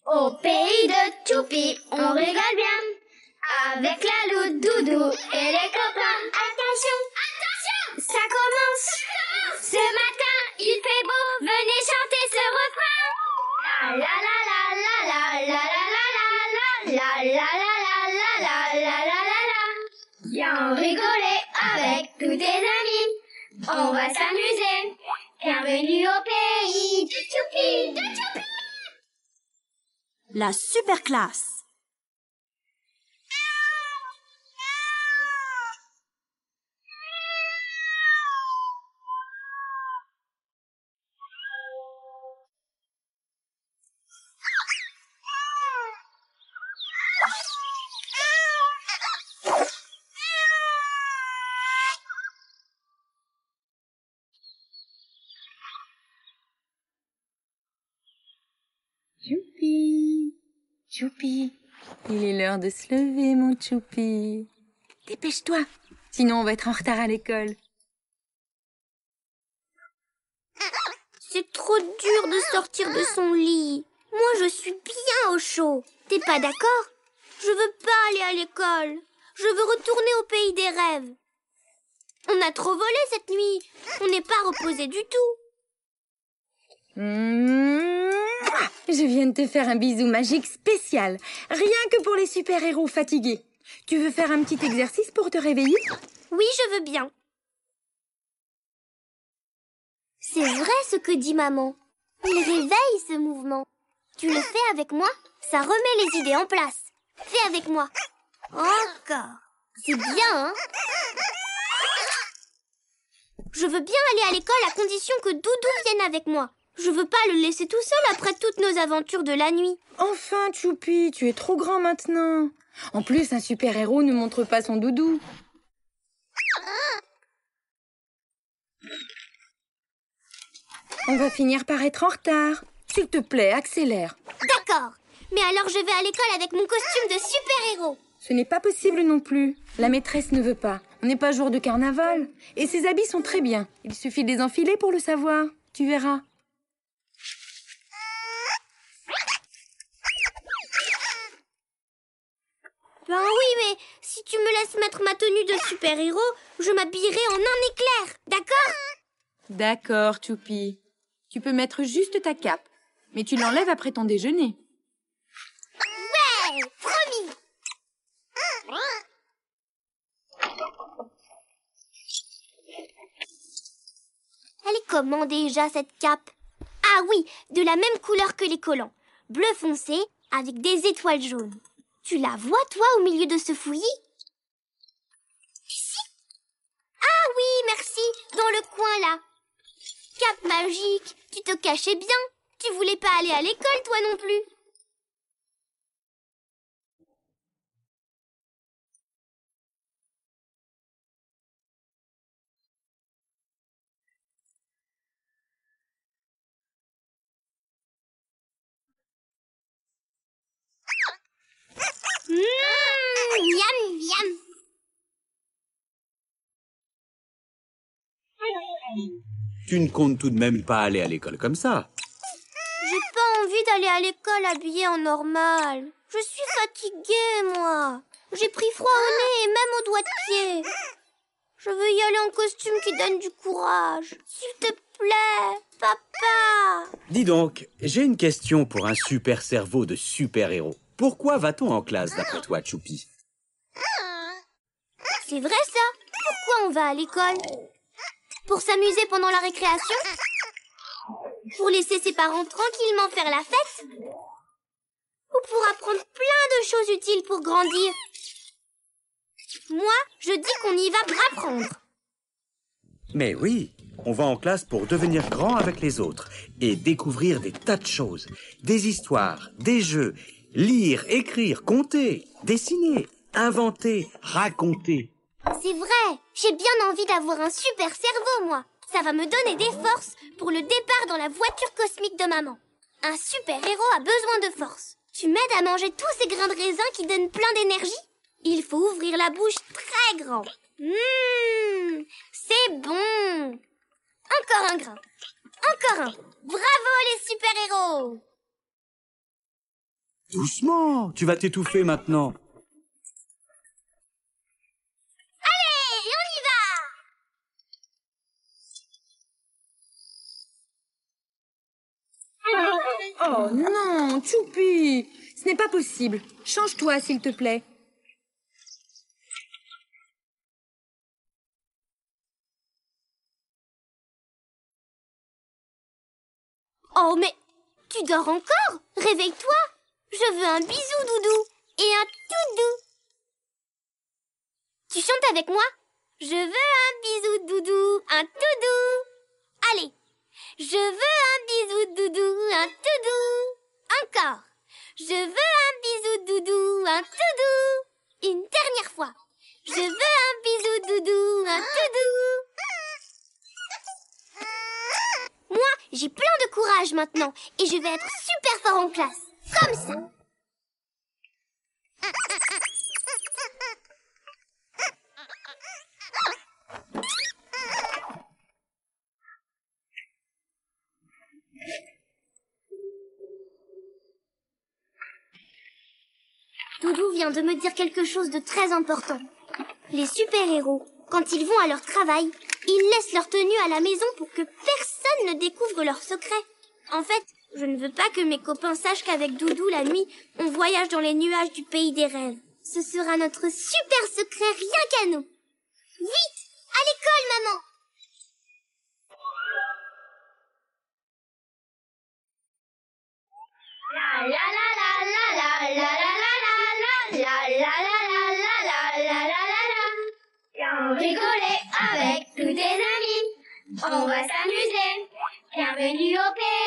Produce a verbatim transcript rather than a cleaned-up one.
Au pays de Choupi, on rigole bien. Avec la loupe Doudou et les copains. Attention, attention, ça commence. Ce matin, il fait beau. Venez chanter ce refrain. La la la la la la la la la la la la la la la la la la. Viens rigoler avec tous tes amis. On va s'amuser. Bienvenue au pays de Choupi, de Choupi. La super classe. Choupi, Choupi, il est l'heure de se lever, mon Choupi. Dépêche-toi, sinon on va être en retard à l'école. C'est trop dur de sortir de son lit. Moi, je suis bien au chaud. T'es pas d'accord? Je veux pas aller à l'école. Je veux retourner au pays des rêves. On a trop volé cette nuit. On n'est pas reposé du tout. Mmh. Je viens de te faire un bisou magique spécial, rien que pour les super-héros fatigués. Tu veux faire un petit exercice pour te réveiller? Oui, je veux bien. C'est vrai ce que dit maman. Il réveille ce mouvement. Tu le fais avec moi? Ça remet les idées en place. Fais avec moi. Encore. C'est bien, hein? Je veux bien aller à l'école à condition que Doudou vienne avec moi. Je veux pas le laisser tout seul après toutes nos aventures de la nuit. Enfin, Choupi, tu es trop grand maintenant. En plus, un super-héros ne montre pas son doudou. On va finir par être en retard. S'il te plaît, accélère. D'accord. Mais alors je vais à l'école avec mon costume de super-héros. Ce n'est pas possible non plus. La maîtresse ne veut pas. On n'est pas jour de carnaval. Et ces habits sont très bien. Il suffit de les enfiler pour le savoir. Tu verras. Ben oui, mais si tu me laisses mettre ma tenue de super-héros, je m'habillerai en un éclair, d'accord? D'accord, Choupi. Tu peux mettre juste ta cape, mais tu l'enlèves après ton déjeuner. Ouais, promis. Elle est comment déjà, cette cape? Ah oui, de la même couleur que les collants. Bleu foncé avec des étoiles jaunes. Tu la vois, toi, au milieu de ce fouillis? Ici? Ah oui, merci, dans le coin, là. Cape magique, tu te cachais bien. Tu voulais pas aller à l'école, toi non plus. Mmh, miam, miam. Tu ne comptes tout de même pas aller à l'école comme ça. J'ai pas envie d'aller à l'école habillée en normal. Je suis fatiguée, moi. J'ai pris froid au nez et même aux doigts de pied. Je veux y aller en costume qui donne du courage. S'il te plaît, papa. Dis donc, j'ai une question pour un super cerveau de super-héros. Pourquoi va-t-on en classe d'après toi, Choupi? C'est vrai ça? Pourquoi on va à l'école? Pour s'amuser pendant la récréation? Pour laisser ses parents tranquillement faire la fête? Ou pour apprendre plein de choses utiles pour grandir? Moi, je dis qu'on y va pour apprendre. Mais oui, on va en classe pour devenir grand avec les autres et découvrir des tas de choses. Des histoires, des jeux, lire, écrire, compter, dessiner, inventer, raconter. C'est vrai, j'ai bien envie d'avoir un super cerveau, moi. Ça va me donner des forces pour le départ dans la voiture cosmique de maman. Un super-héros a besoin de force. Tu m'aides à manger tous ces grains de raisin qui donnent plein d'énergie? Il faut ouvrir la bouche très grand. Mmh, c'est bon. Encore un grain. Encore un. Bravo les super-héros! Doucement, tu vas t'étouffer maintenant. Allez, on y va! Oh non, Choupi! Ce n'est pas possible. Change-toi, s'il te plaît. Oh, mais tu dors encore? Réveille-toi! Je veux un bisou, Doudou, et un tout doux. Tu chantes avec moi? Je veux un bisou, Doudou, un tout doux. Allez, je veux un bisou, Doudou, un tout doux. Encore. Je veux un bisou, Doudou, un tout doux. Une dernière fois. Je veux un bisou, Doudou, un tout doux. Moi, j'ai plein de courage maintenant et je vais être super fort en classe. Comme ça. Doudou vient de me dire quelque chose de très important. Les super-héros, quand ils vont à leur travail, ils laissent leur tenue à la maison pour que personne ne découvre leurs secrets. En fait, je ne veux pas que mes copains sachent qu'avec Doudou, la nuit, on voyage dans les nuages du pays des rêves. Ce sera notre super secret rien qu'à nous. Vite, à l'école, maman! La la la la la la la la la la la la la la la. Viens rigoler avec tous tes amis. On va s'amuser. Bienvenue au pays.